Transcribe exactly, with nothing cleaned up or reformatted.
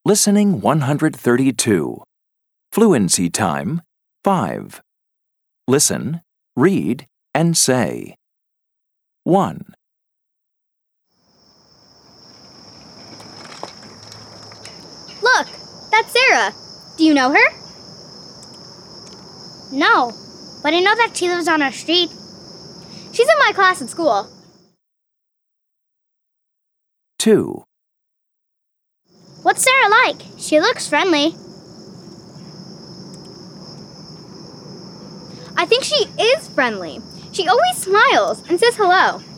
Listening one hundred thirty-two. Fluency time, five. Listen, read, and say. one. Look, that's Sarah. Do you know her? No, but I know that she lives on our street. She's in my class at school. two. What's Sarah like? She looks friendly. I think she is friendly. She always smiles and says hello.